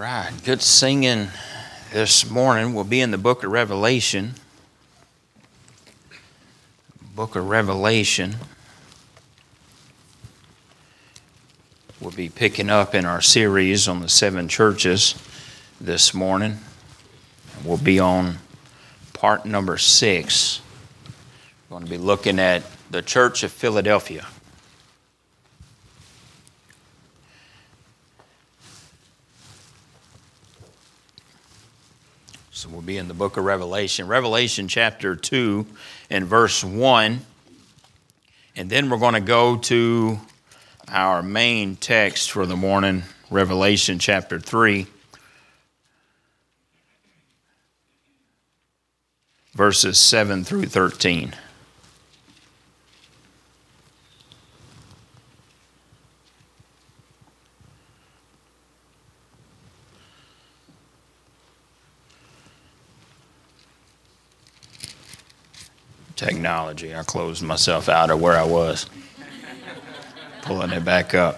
right, good singing this morning. We'll be in the book of Revelation. Book of Revelation. We'll be picking up in our series on the seven churches this morning. We'll be on part number 6. We're going to be looking at the Church of Philadelphia. So we'll be in the book of Revelation. Revelation chapter 2 and verse 1. And then we're going to go to our main text for the morning, Revelation chapter 3, verses 7 through 13. Technology. I closed myself out of where I was. Pulling it back up.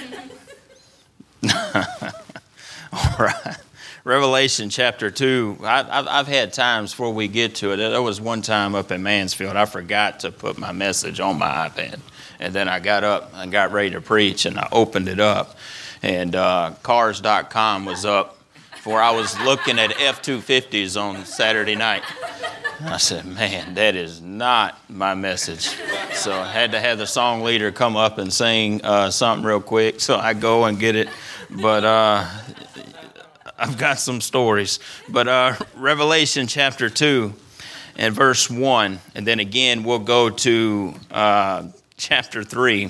All right. Revelation chapter 2. I've had times before we get to it. There was one time up in Mansfield, I forgot to put my message on my iPad. And then I got up and got ready to preach, and I opened it up. And Cars.com was up before I was looking at F-250s on Saturday night. I said, man, that is not my message. So I had to have the song leader come up and sing something real quick. So I go and get it. But I've got some stories. But Revelation chapter 2 and verse 1. And then again, we'll go to chapter 3.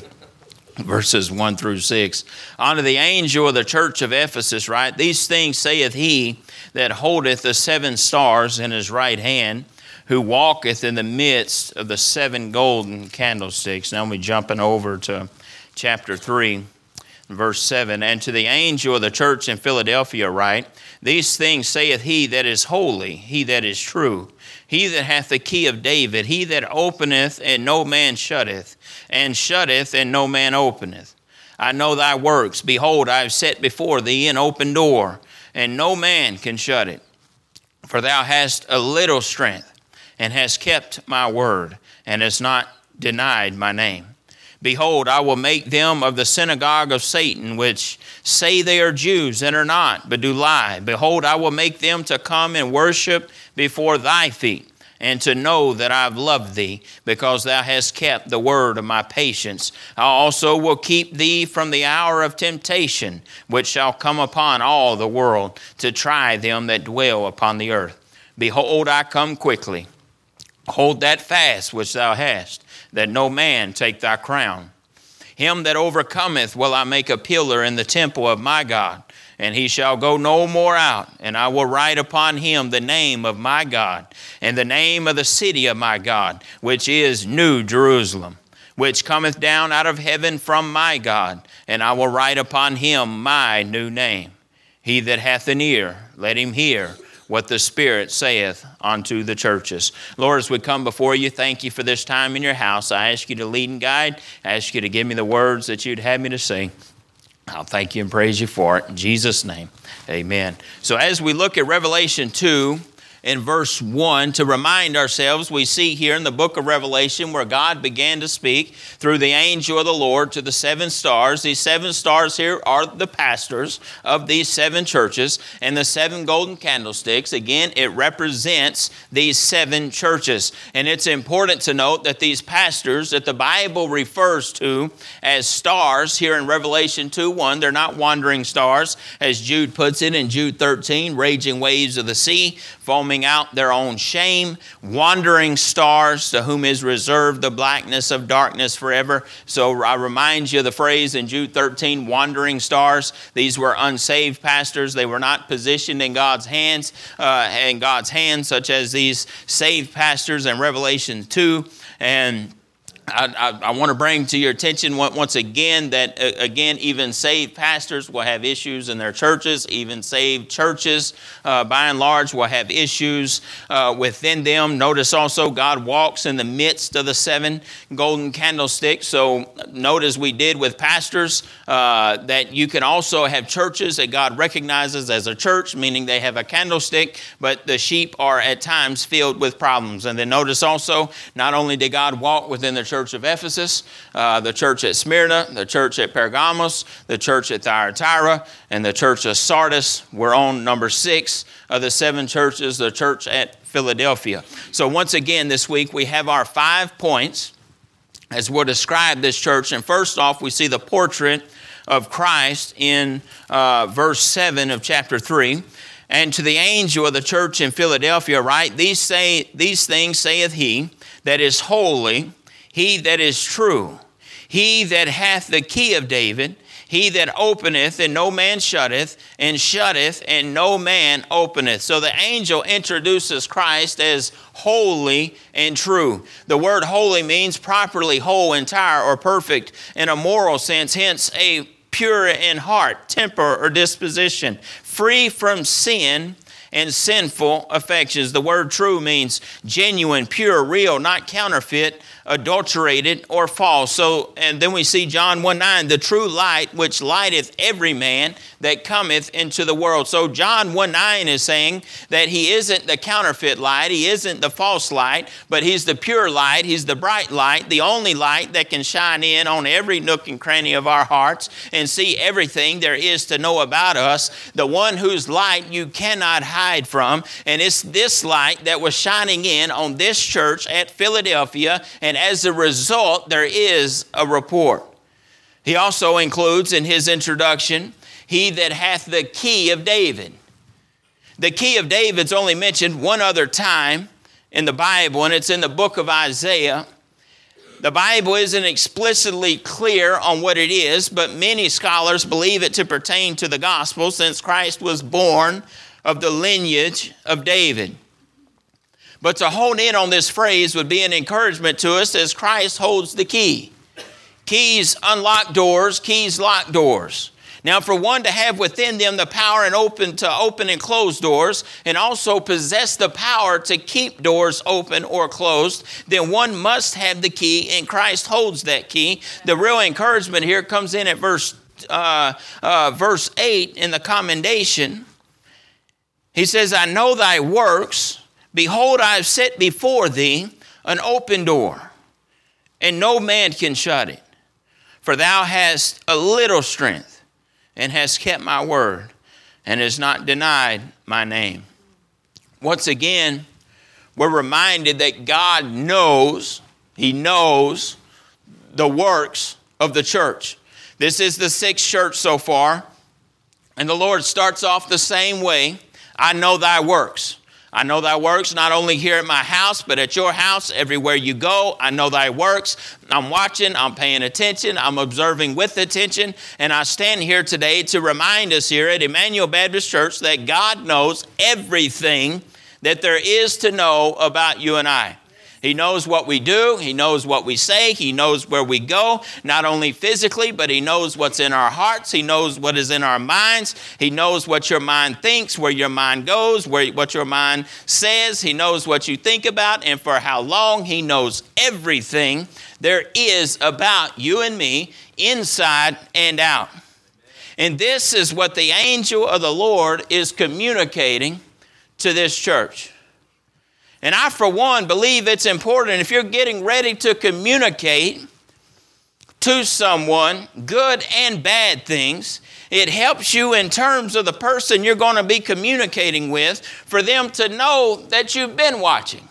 Verses 1 through 6. Unto the angel of the church of Ephesus write, These things saith he that holdeth the 7 stars in his right hand, who walketh in the midst of the 7 golden candlesticks. Now we're jumping over to chapter 3, verse 7. And to the angel of the church in Philadelphia write, These things saith he that is holy, he that is true, he that hath the key of David, he that openeth and no man shutteth, and shutteth and no man openeth. I know thy works. Behold, I have set before thee an open door, and no man can shut it. For thou hast a little strength, and hast kept my word, and hast not denied my name. Behold, I will make them of the synagogue of Satan, which say they are Jews, and are not, but do lie. Behold, I will make them to come and worship before thy feet, and to know that I have loved thee, because thou hast kept the word of my patience. I also will keep thee from the hour of temptation, which shall come upon all the world, to try them that dwell upon the earth. Behold, I come quickly. Hold that fast which thou hast, that no man take thy crown. Him that overcometh will I make a pillar in the temple of my God, and he shall go no more out. And I will write upon him the name of my God, and the name of the city of my God, which is New Jerusalem, which cometh down out of heaven from my God. And I will write upon him my new name. He that hath an ear, let him hear what the Spirit saith unto the churches. Lord, as we come before you, thank you for this time in your house. I ask you to lead and guide. I ask you to give me the words that you'd have me to say. I'll thank you and praise you for it. In Jesus' name, amen. So as we look at Revelation 2 in verse 1, to remind ourselves, we see here in the book of Revelation where God began to speak through the angel of the Lord to the 7 stars. These 7 stars here are the pastors of these 7 churches, and the 7 golden candlesticks, again, it represents these 7 churches. And it's important to note that these pastors that the Bible refers to as stars here in Revelation 2:1, they're not wandering stars, as Jude puts it in Jude 13, raging waves of the sea, foaming out their own shame, wandering stars to whom is reserved the blackness of darkness forever. So I remind you of the phrase in Jude 13, wandering stars. These were unsaved pastors. They were not positioned in God's hands, such as these saved pastors in Revelation 2. And I want to bring to your attention once again that, again, even saved pastors will have issues in their churches. Even saved churches, by and large, will have issues within them. Notice also God walks in the midst of the 7 golden candlesticks. So note, as we did with pastors, that you can also have churches that God recognizes as a church, meaning they have a candlestick, but the sheep are at times filled with problems. And then notice also, not only did God walk within the church of Ephesus, the church at Smyrna, the church at Pergamos, the church at Thyatira, and the church of Sardis. We're on number 6 of the 7 churches, the church at Philadelphia. So once again this week we have our 5 points as we'll describe this church. And first off, we see the portrait of Christ in verse 7 of chapter 3. And to the angel of the church in Philadelphia write, These things saith he that is holy, he that is true, he that hath the key of David, he that openeth and no man shutteth, and shutteth and no man openeth. So the angel introduces Christ as holy and true. The word holy means properly whole, entire, or perfect in a moral sense, hence a pure in heart, temper, or disposition, free from sin and sinful affections. The word true means genuine, pure, real, not counterfeit, adulterated, or false. So, and then we see John 1:9, the true light which lighteth every man that cometh into the world. So John 1:9 is saying that he isn't the counterfeit light, he isn't the false light, but he's the pure light, he's the bright light, the only light that can shine in on every nook and cranny of our hearts and see everything there is to know about us, the one whose light you cannot hide from. And it's this light that was shining in on this church at Philadelphia, and as a result, there is a report. He also includes in his introduction, he that hath the key of David. The key of David's only mentioned one other time in the Bible, and it's in the book of Isaiah. The Bible isn't explicitly clear on what it is, but many scholars believe it to pertain to the gospel, since Christ was born of the lineage of David. But to hone in on this phrase would be an encouragement to us, as Christ holds the key. Keys unlock doors, keys lock doors. Now, for one to have within them the power and to open and close doors, and also possess the power to keep doors open or closed, then one must have the key, and Christ holds that key. The real encouragement here comes in at verse 8 in the commendation. He says, I know thy works. Behold, I have set before thee an open door, and no man can shut it. For thou hast a little strength, and hast kept my word, and hast not denied my name. Once again, we're reminded that God knows, he knows the works of the church. This is the 6th church so far, and the Lord starts off the same way. I know thy works. I know thy works, not only here at my house, but at your house, everywhere you go. I know thy works. I'm watching, I'm paying attention, I'm observing with attention. And I stand here today to remind us here at Emmanuel Baptist Church that God knows everything that there is to know about you and I. He knows what we do. He knows what we say. He knows where we go, not only physically, but he knows what's in our hearts. He knows what is in our minds. He knows what your mind thinks, where your mind goes, what your mind says. He knows what you think about and for how long. He knows everything there is about you and me, inside and out. And this is what the angel of the Lord is communicating to this church. And I, for one, believe it's important if you're getting ready to communicate to someone good and bad things, it helps you in terms of the person you're going to be communicating with, for them to know that you've been watching.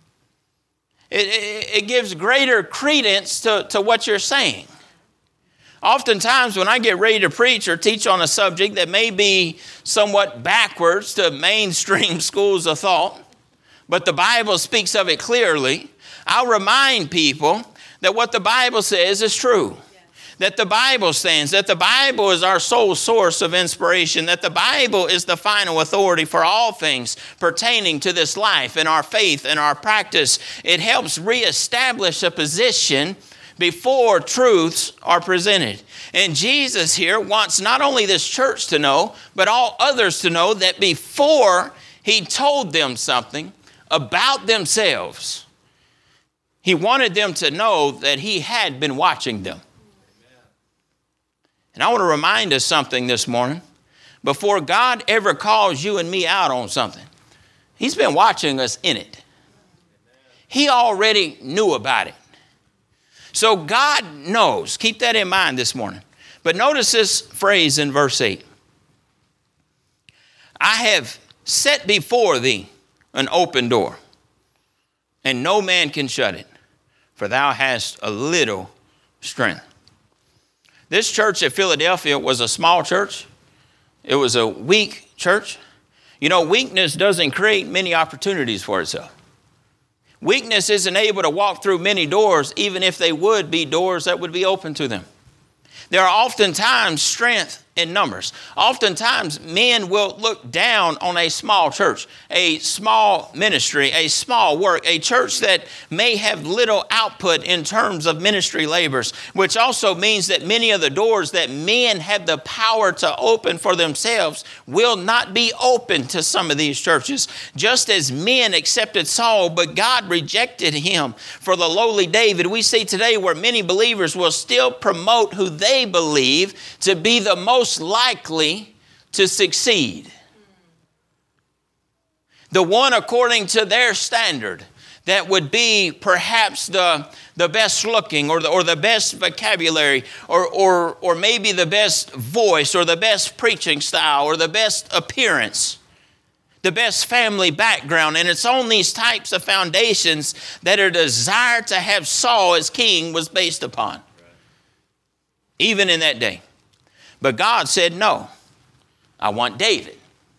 It gives greater credence to what you're saying. Oftentimes when I get ready to preach or teach on a subject that may be somewhat backwards to mainstream schools of thought, but the Bible speaks of it clearly, I'll remind people that what the Bible says is true. that the Bible stands, that the Bible is our sole source of inspiration, that the Bible is the final authority for all things pertaining to this life and our faith and our practice. It helps reestablish a position before truths are presented. And Jesus here wants not only this church to know, but all others to know that before he told them something about themselves, he wanted them to know that he had been watching them. And I want to remind us something this morning. Before God ever calls you and me out on something, he's been watching us in it. He already knew about it. So God knows. Keep that in mind this morning. But notice this phrase in verse 8. I have set before thee an open door, and no man can shut it, for thou hast a little strength. This church at Philadelphia was a small church. It was a weak church. You know, weakness doesn't create many opportunities for itself. Weakness isn't able to walk through many doors, even if they would be doors that would be open to them. There are oftentimes strength in numbers. Oftentimes, men will look down on a small church, a small ministry, a small work, a church that may have little output in terms of ministry labors, which also means that many of the doors that men have the power to open for themselves will not be open to some of these churches. Just as men accepted Saul, but God rejected him for the lowly David, we see today where many believers will still promote who they believe to be the most likely to succeed. The one according to their standard that would be perhaps the best looking or the best vocabulary or maybe the best voice or the best preaching style or the best appearance, the best family background. And it's on these types of foundations that a desire to have Saul as king was based upon, even in that day. But God said, no, I want David.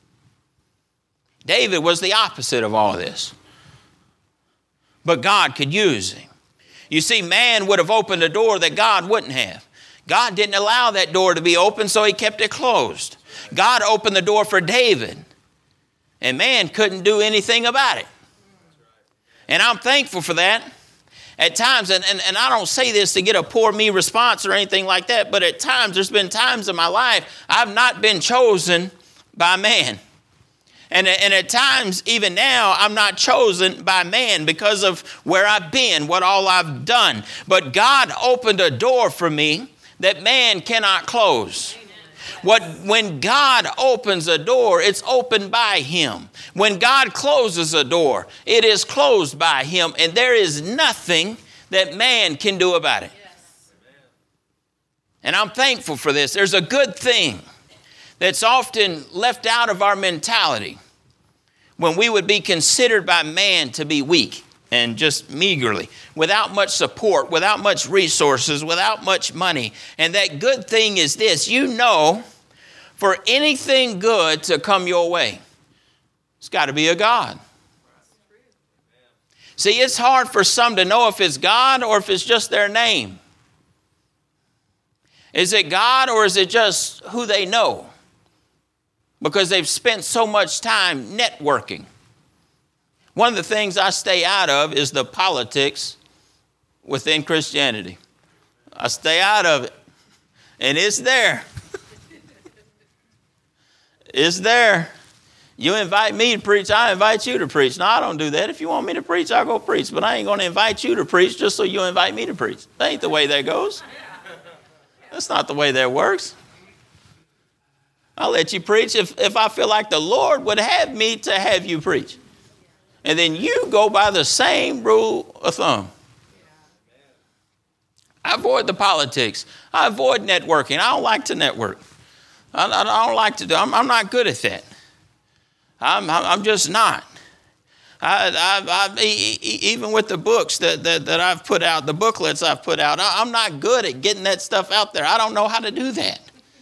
David was the opposite of all of this. But God could use him. You see, man would have opened a door that God wouldn't have. God didn't allow that door to be open, so he kept it closed. God opened the door for David, and man couldn't do anything about it. And I'm thankful for that. At times, and I don't say this to get a poor me response or anything like that, but at times, there's been times in my life I've not been chosen by man. And at times, even now, I'm not chosen by man because of where I've been, what all I've done. But God opened a door for me that man cannot close. When God opens a door, it's opened by him. When God closes a door, it is closed by him, and there is nothing that man can do about it. Yes. And I'm thankful for this. There's a good thing that's often left out of our mentality when we would be considered by man to be weak and just meagerly, without much support, without much resources, without much money. And that good thing is this: you know, for anything good to come your way, it's got to be a God. See, it's hard for some to know if it's God or if it's just their name. Is it God or is it just who they know? Because they've spent so much time networking. One of the things I stay out of is the politics within Christianity. I stay out of it. And it's there. It's there. You invite me to preach, I invite you to preach. No, I don't do that. If you want me to preach, I'll go preach. But I ain't going to invite you to preach just so you invite me to preach. That ain't the way that goes. That's not the way that works. I'll let you preach if I feel like the Lord would have me to have you preach. And then you go by the same rule of thumb. I avoid the politics. I avoid networking. I don't like to network. I don't like to do. I'm not good at that. I'm just not. Even with the books that I've put out, the booklets I've put out, I'm not good at getting that stuff out there. I don't know how to do that.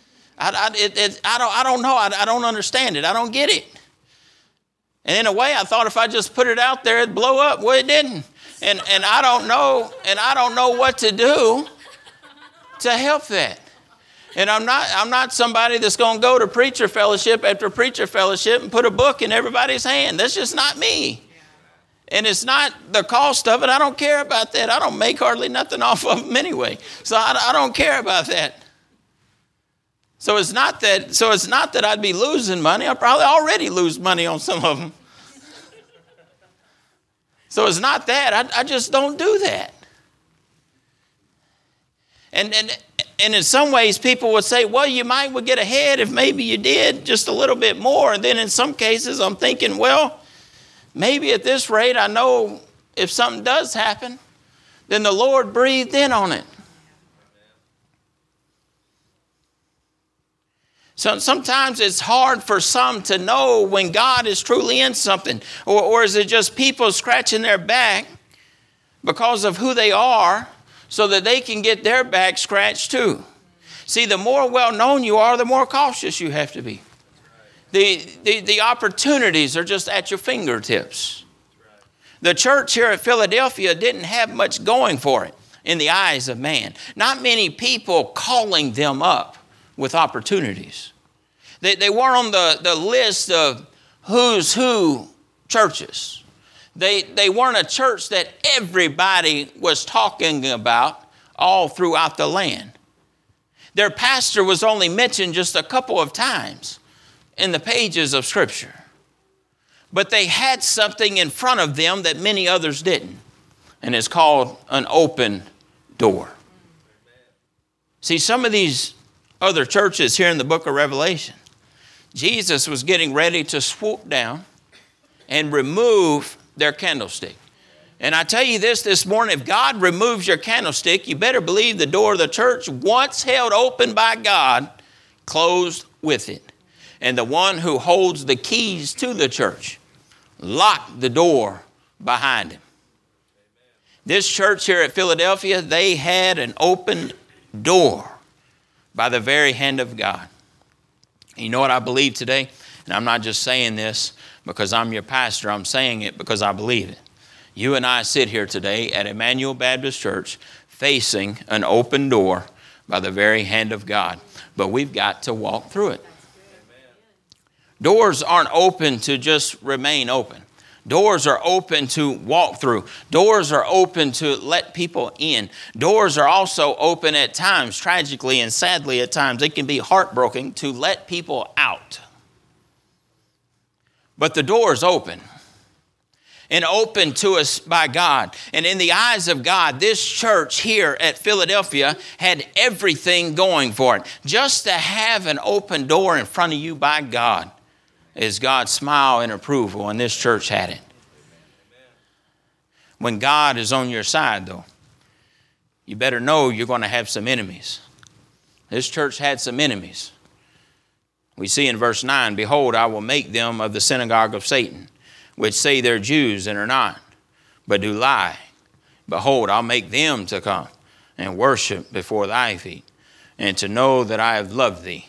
I don't know. I don't understand it. I don't get it. And in a way, I thought if I just put it out there, it'd blow up. Well, it didn't. And I don't know. And I don't know what to do to help that. And I'm not somebody that's going to go to preacher fellowship after preacher fellowship and put a book in everybody's hand. That's just not me. And it's not the cost of it. I don't care about that. I don't make hardly nothing off of them anyway. So I don't care about that. So it's not that I'd be losing money. I probably already lose money on some of them. So it's not that. I just don't do that. And in some ways, people would say, well, you would get ahead if maybe you did just a little bit more. And then in some cases, I'm thinking, well, maybe at this rate, I know if something does happen, then the Lord breathed in on it. So sometimes it's hard for some to know when God is truly in something. Or is it just people scratching their back because of who they are so that they can get their back scratched too? See, the more well-known you are, the more cautious you have to be. The opportunities are just at your fingertips. The church here at Philadelphia didn't have much going for it in the eyes of man. Not many people calling them up with opportunities. They weren't on the list of who's who churches. They weren't a church that everybody was talking about all throughout the land. Their pastor was only mentioned just a couple of times in the pages of Scripture. But they had something in front of them that many others didn't. And it's called an open door. See, some of these other churches here in the book of Revelation, Jesus was getting ready to swoop down and remove their candlestick. And I tell you this morning, if God removes your candlestick, you better believe the door of the church, once held open by God, closed with it. And the one who holds the keys to the church locked the door behind him. This church here at Philadelphia, they had an open door by the very hand of God. And you know what I believe today? And I'm not just saying this because I'm your pastor. I'm saying it because I believe it. You and I sit here today at Emmanuel Baptist Church facing an open door by the very hand of God. But we've got to walk through it. Doors aren't open to just remain open. Doors are open to walk through. Doors are open to let people in. Doors are also open at times, tragically and sadly at times. It can be heartbreaking to let people out. But the door is open. And open to us by God. And in the eyes of God, this church here at Philadelphia had everything going for it. Just to have an open door in front of you by God is God's smile and approval, and this church had it. When God is on your side, though, you better know you're going to have some enemies. This church had some enemies. We see in verse 9, behold, I will make them of the synagogue of Satan, which say they're Jews and are not, but do lie. Behold, I'll make them to come and worship before thy feet, and to know that I have loved thee.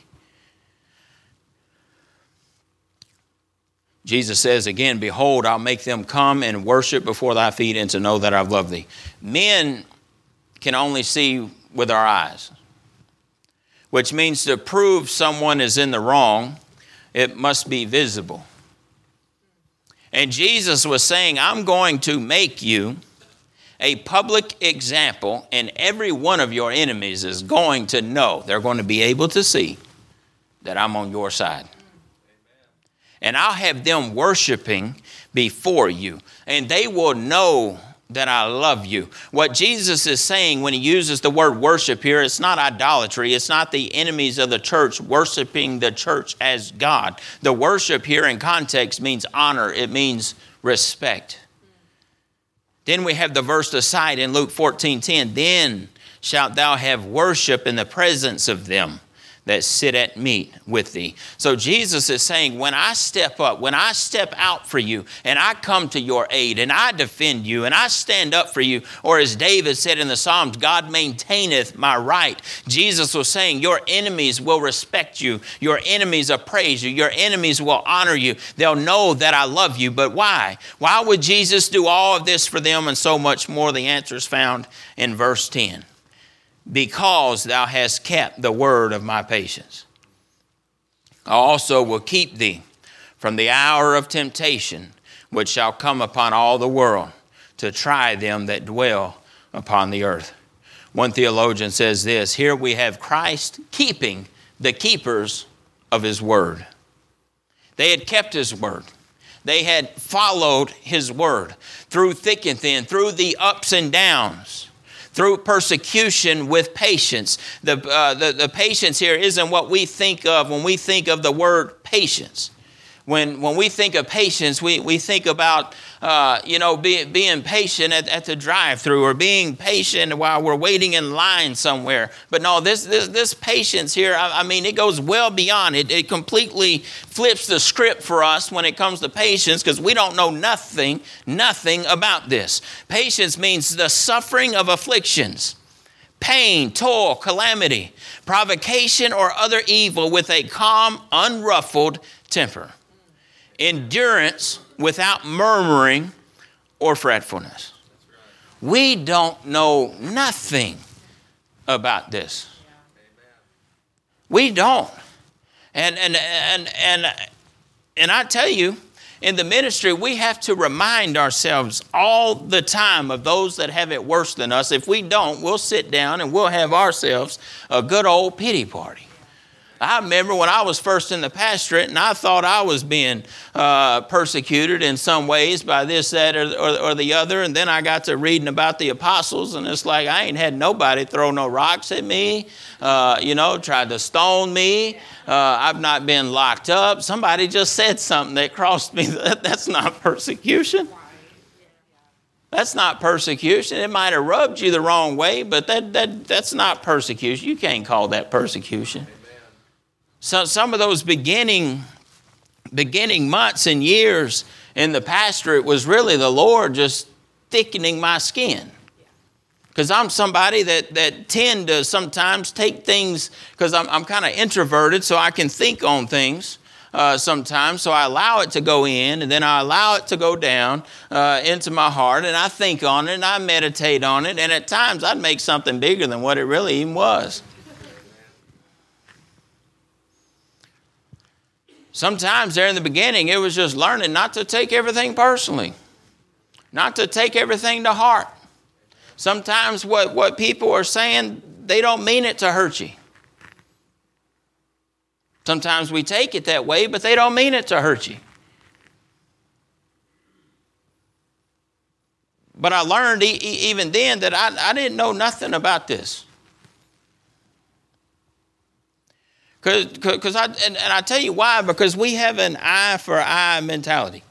Jesus says again, behold, I'll make them come and worship before thy feet, and to know that I've loved thee. Men can only see with our eyes, which means to prove someone is in the wrong, it must be visible. And Jesus was saying, I'm going to make you a public example, and every one of your enemies is going to know, they're going to be able to see that I'm on your side. And I'll have them worshiping before you, and they will know that I love you. What Jesus is saying when he uses the word worship here, it's not idolatry. It's not the enemies of the church worshiping the church as God. The worship here in context means honor. It means respect. Then we have the verse to cite in Luke 14:10. Then shalt thou have worship in the presence of them that sit at meat with thee. So Jesus is saying, when I step up, when I step out for you, and I come to your aid, and I defend you, and I stand up for you, or as David said in the Psalms, God maintaineth my right. Jesus was saying, your enemies will respect you. Your enemies will praise you. Your enemies will honor you. They'll know that I love you. But why? Why would Jesus do all of this for them and so much more? The answer is found in verse 10. because thou hast kept the word of my patience. I also will keep thee from the hour of temptation, which shall come upon all the world, to try them that dwell upon the earth. One theologian says this: here we have Christ keeping the keepers of his word. They had kept his word. They had followed his word through thick and thin, through the ups and downs, through persecution with patience. The patience here isn't what we think of when we think of the word patience. When we think of patience, we think about, being patient at the drive-thru, or being patient while we're waiting in line somewhere. But no, this patience here, it goes well beyond it. It completely flips the script for us when it comes to patience, because we don't know nothing about this. Patience means the suffering of afflictions, pain, toil, calamity, provocation, or other evil with a calm, unruffled temper. Endurance without murmuring or fretfulness. We don't know nothing about this. We don't. And I tell you, in the ministry, we have to remind ourselves all the time of those that have it worse than us. If we don't, we'll sit down and we'll have ourselves a good old pity party. I remember when I was first in the pastorate, and I thought I was being persecuted in some ways by this, that, or the other. And then I got to reading about the apostles, and it's like I ain't had nobody throw no rocks at me, tried to stone me. I've not been locked up. Somebody just said something that crossed me. That's not persecution. That's not persecution. It might have rubbed you the wrong way, but that's not persecution. You can't call that persecution. So some of those beginning months and years in the pastorate was really the Lord just thickening my skin. Because I'm somebody that tend to sometimes take things, because I'm kind of introverted, so I can think on things sometimes. So I allow it to go in, and then I allow it to go down into my heart, and I think on it, and I meditate on it. And at times I'd make something bigger than what it really even was. Sometimes there in the beginning, it was just learning not to take everything personally, not to take everything to heart. Sometimes what people are saying, they don't mean it to hurt you. Sometimes we take it that way, but they don't mean it to hurt you. But I learned even then that I didn't know nothing about this. Because I tell you why, because we have an eye for eye mentality.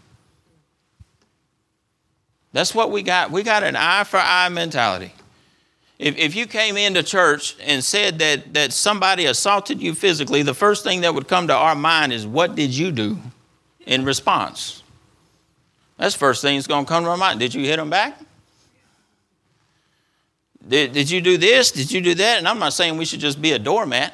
That's what we got. We got an eye for eye mentality. If you came into church and said that somebody assaulted you physically, the first thing that would come to our mind is, what did you do in response? That's the first thing that's going to come to our mind. Did you hit them back? Did you do this? Did you do that? And I'm not saying we should just be a doormat.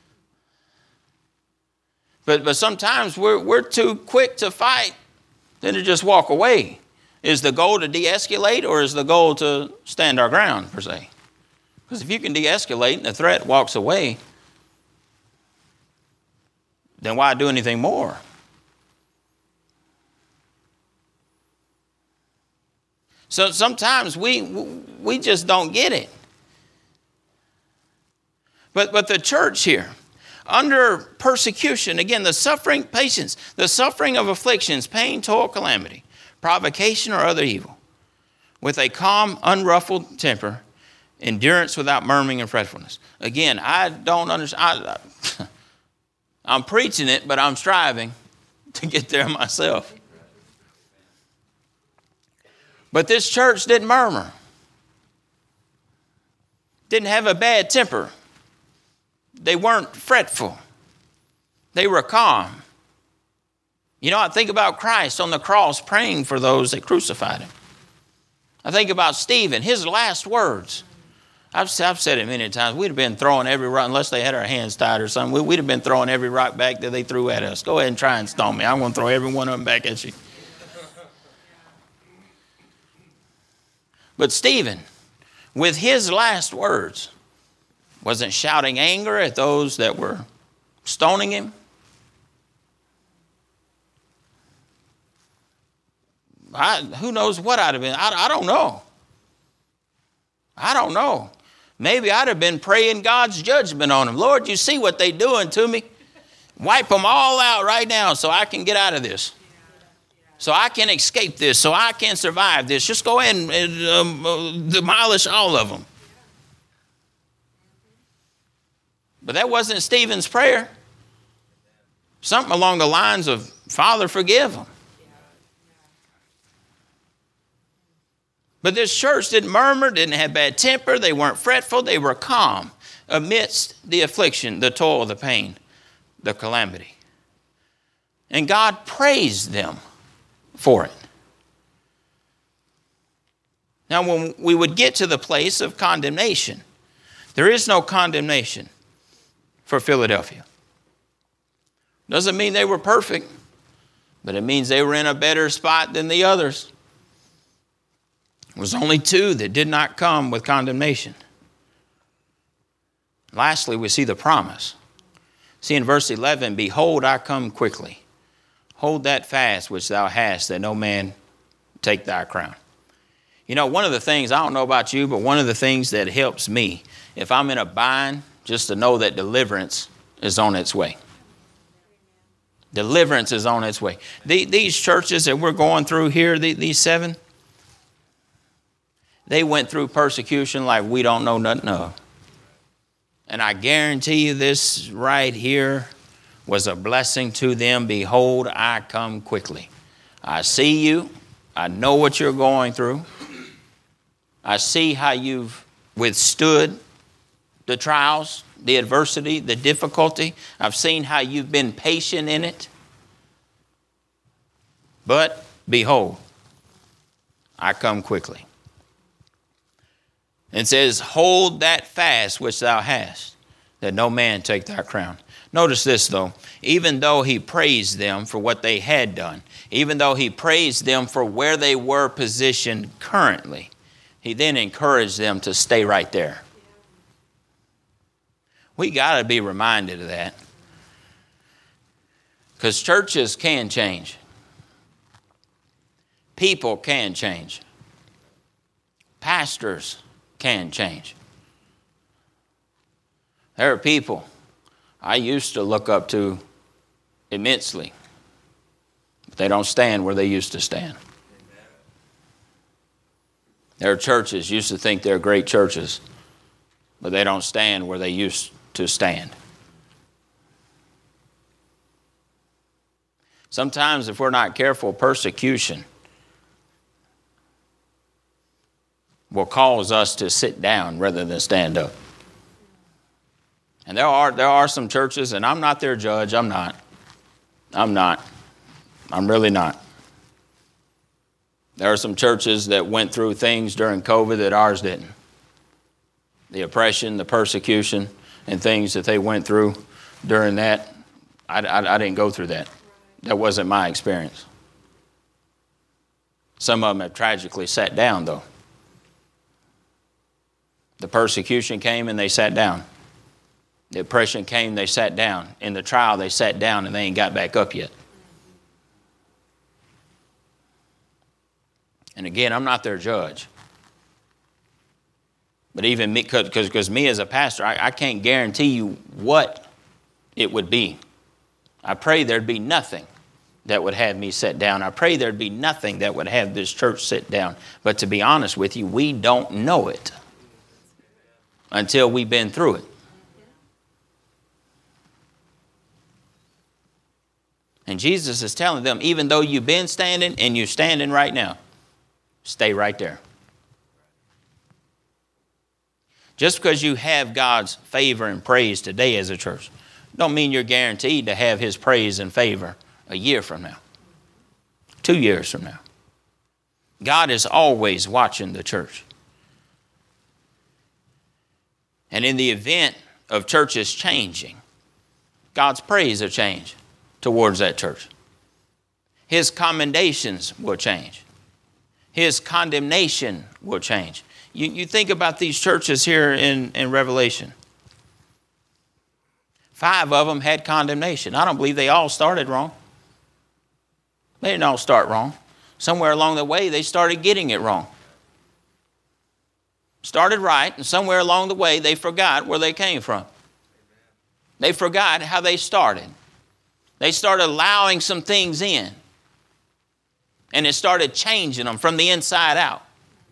But sometimes we're too quick to fight than to just walk away. Is the goal to de-escalate, or is the goal to stand our ground, per se? Because if you can de-escalate and the threat walks away, then why do anything more? So sometimes we just don't get it. But the church here, under persecution, again, the suffering, patience, the suffering of afflictions, pain, toil, calamity, provocation, or other evil, with a calm, unruffled temper, endurance without murmuring and fretfulness. Again, I don't understand. I'm preaching it, but I'm striving to get there myself. But this church didn't murmur, didn't have a bad temper. They weren't fretful. They were calm. I think about Christ on the cross praying for those that crucified him. I think about Stephen, his last words. I've said it many times. We'd have been throwing every rock, unless they had our hands tied or something, we'd have been throwing every rock back that they threw at us. Go ahead and try and stone me. I'm going to throw every one of them back at you. But Stephen, with his last words, Wasn't shouting anger at those that were stoning him. Who knows what I'd have been? I don't know. I don't know. Maybe I'd have been praying God's judgment on them. Lord, you see what they doing to me? Wipe them all out right now so I can get out of this. So I can escape this. So I can survive this. Just go ahead and demolish all of them. But that wasn't Stephen's prayer. Something along the lines of, Father, forgive them. But this church didn't murmur, didn't have bad temper. They weren't fretful. They were calm amidst the affliction, the toil, the pain, the calamity. And God praised them for it. Now, when we would get to the place of condemnation, there is no condemnation for Philadelphia. Doesn't mean they were perfect, but it means they were in a better spot than the others. There was only 2 that did not come with condemnation. Lastly, we see the promise. See in verse 11, behold, I come quickly. Hold that fast which thou hast, that no man take thy crown. You know, one of the things, I don't know about you, but one of the things that helps me, if I'm in a bind, just to know that deliverance is on its way. Deliverance is on its way. These churches that we're going through here, these 7, they went through persecution like we don't know nothing of. And I guarantee you this right here was a blessing to them. Behold, I come quickly. I see you. I know what you're going through. I see how you've withstood the trials, the adversity, the difficulty. I've seen how you've been patient in it. But behold, I come quickly. It says, hold that fast which thou hast, that no man take thy crown. Notice this, though. Even though he praised them for what they had done, even though he praised them for where they were positioned currently, he then encouraged them to stay right there. We got to be reminded of that. Because churches can change. People can change. Pastors can change. There are people I used to look up to immensely, but they don't stand where they used to stand. There are churches used to think they're great churches, but they don't stand where they used to stand. Sometimes, if we're not careful, persecution will cause us to sit down rather than stand up. And there are some churches, and I'm not their judge. I'm not. I'm really not. There are some churches that went through things during COVID that ours didn't. The oppression, the persecution, and things that they went through during that, I didn't go through that. That wasn't my experience. Some of them have tragically sat down, though. The persecution came and they sat down. The oppression came, they sat down. In the trial, they sat down and they ain't got back up yet. And again, I'm not their judge. But even me, because me as a pastor, I can't guarantee you what it would be. I pray there'd be nothing that would have me sit down. I pray there'd be nothing that would have this church sit down. But to be honest with you, we don't know it until we've been through it. And Jesus is telling them, even though you've been standing and you're standing right now, stay right there. Just because you have God's favor and praise today as a church, don't mean you're guaranteed to have His praise and favor a year from now, 2 years from now. God is always watching the church. And in the event of churches changing, God's praise will change towards that church. His commendations will change. His condemnation will change. You think about these churches here in Revelation. 5 of them had condemnation. I don't believe they all started wrong. They didn't all start wrong. Somewhere along the way, they started getting it wrong. Started right, and somewhere along the way, they forgot where they came from. They forgot how they started. They started allowing some things in. And it started changing them from the inside out.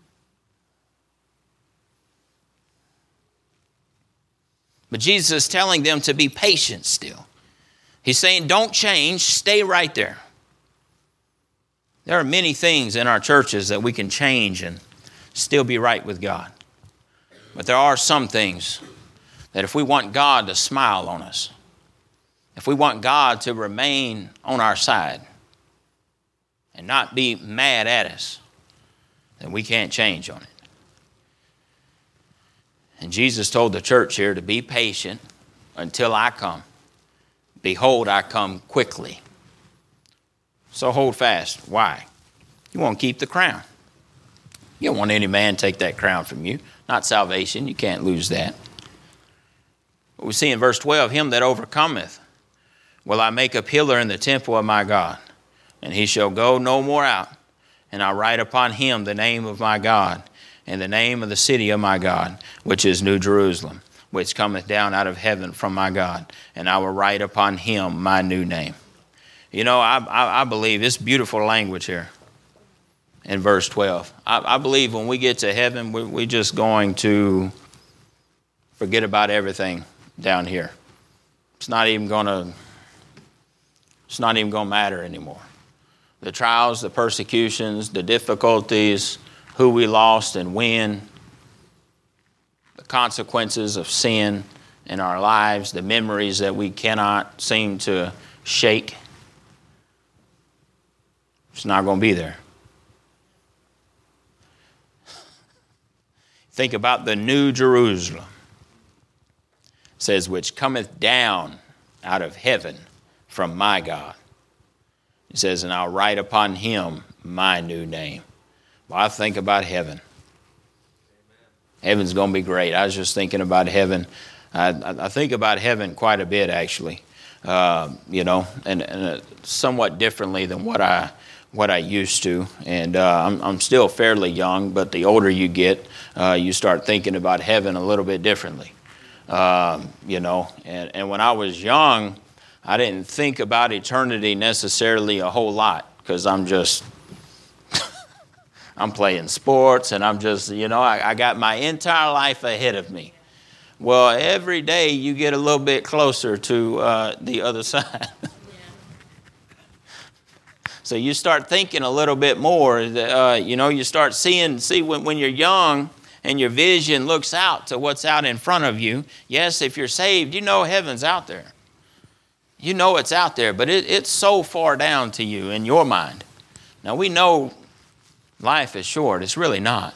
But Jesus is telling them to be patient still. He's saying, don't change, stay right there. There are many things in our churches that we can change and still be right with God. But there are some things that if we want God to smile on us, if we want God to remain on our side and not be mad at us, then we can't change on it. And Jesus told the church here to be patient until I come. Behold, I come quickly. So hold fast. Why? You want to keep the crown. You don't want any man to take that crown from you. Not salvation. You can't lose that. But we see in verse 12, him that overcometh will I make a pillar in the temple of my God, and he shall go no more out. And I write upon him the name of my God, and the name of the city of my God, which is New Jerusalem, which cometh down out of heaven from my God. And I will write upon him my new name. You know, I believe it's beautiful language here in verse 12. I believe when we get to heaven, we're just going to forget about everything down here. It's not even going to matter anymore. The trials, the persecutions, the difficulties, who we lost and when, the consequences of sin in our lives, the memories that we cannot seem to shake. It's not going to be there. Think about the New Jerusalem. It says, which cometh down out of heaven from my God. It says, and I'll write upon him my new name. Well, I think about heaven. Heaven's going to be great. I was just thinking about heaven. I think about heaven quite a bit, actually. And somewhat differently than what I used to. And I'm still fairly young, but the older you get, you start thinking about heaven a little bit differently. And when I was young, I didn't think about eternity necessarily a whole lot because I'm playing sports and I got my entire life ahead of me. Well, every day you get a little bit closer to the other side. So you start thinking a little bit more. You start see when you're young and your vision looks out to what's out in front of you. Yes, if you're saved, you know heaven's out there. You know it's out there, but it's so far down to you in your mind. Now we know life is short. It's really not.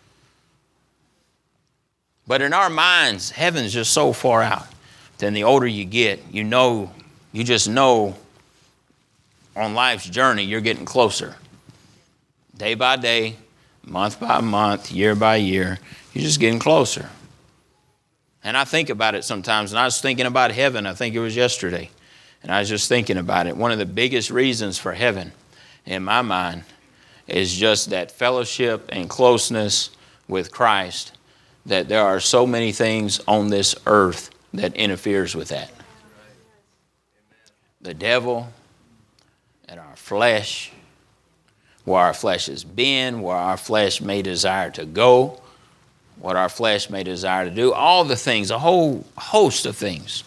But in our minds, heaven's just so far out. Then the older you get, you just know on life's journey, you're getting closer. Day by day, month by month, year by year, you're just getting closer. And I think about it sometimes, and I was thinking about heaven, I think it was yesterday, and I was just thinking about it. One of the biggest reasons for heaven, in my mind, is just that fellowship and closeness with Christ, that there are so many things on this earth that interferes with that. The devil and our flesh, where our flesh has been, where our flesh may desire to go, what our flesh may desire to do, all the things, a whole host of things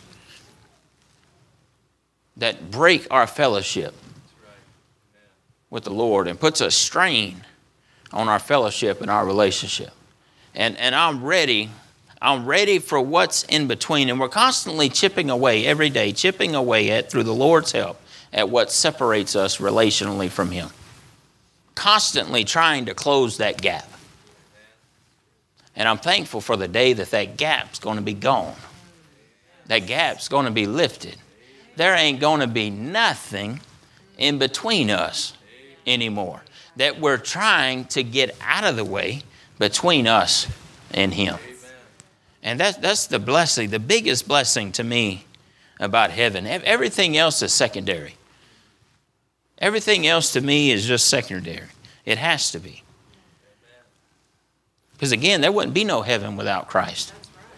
that break our fellowship with the Lord and puts a strain on our fellowship and our relationship. And I'm ready for what's in between. And we're constantly chipping away every day, chipping away through the Lord's help, at what separates us relationally from Him. Constantly trying to close that gap. And I'm thankful for the day that gap's going to be gone. That gap's going to be lifted. There ain't going to be nothing in between us anymore that we're trying to get out of the way between us and Him. And that's the blessing, the biggest blessing to me about heaven. Everything else is secondary. Everything else to me is just secondary. It has to be. Because again, there wouldn't be no heaven without Christ.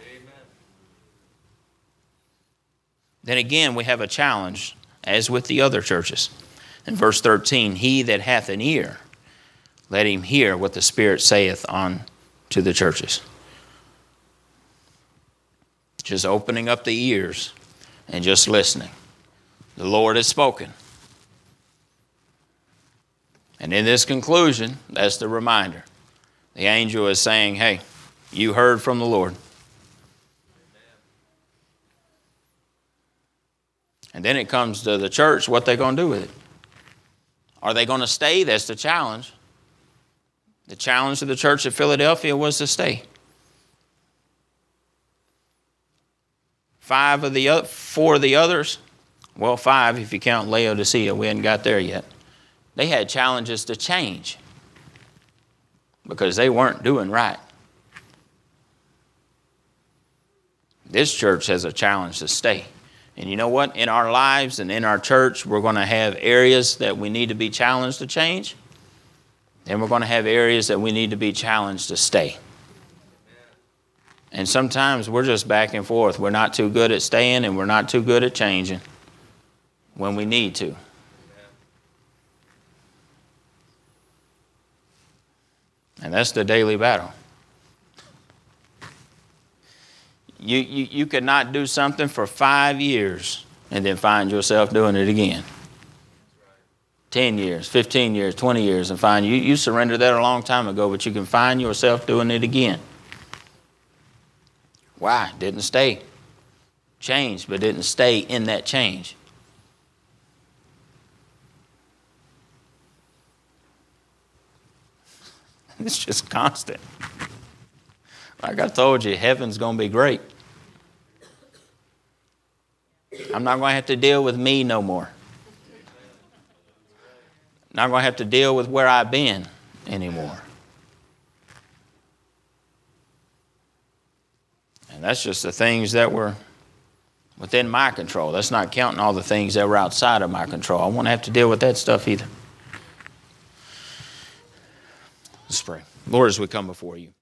Then again, we have a challenge, as with the other churches. In verse 13, he that hath an ear, let him hear what the Spirit saith unto the churches. Just opening up the ears and just listening. The Lord has spoken. And in this conclusion, that's the reminder. The angel is saying, hey, you heard from the Lord. And then it comes to the church, what they're going to do with it. Are they going to stay? That's the challenge. The challenge of the church at Philadelphia was to stay. 4 of the others, well, 5 if you count Laodicea, we hadn't got there yet. They had challenges to change because they weren't doing right. This church has a challenge to stay. And you know what? In our lives and in our church, we're going to have areas that we need to be challenged to change. And we're going to have areas that we need to be challenged to stay. And sometimes we're just back and forth. We're not too good at staying and we're not too good at changing when we need to. And that's the daily battle. You could not do something for 5 years and then find yourself doing it again. 10 years, 15 years, 20 years, and find you surrendered that a long time ago, but you can find yourself doing it again. Why? Didn't stay. Changed, but didn't stay in that change. It's just constant. Like I told you, heaven's going to be great. I'm not going to have to deal with me no more. Not going to have to deal with where I've been anymore. And that's just the things that were within my control. That's not counting all the things that were outside of my control. I won't have to deal with that stuff either. Let's pray. Lord, as we come before you.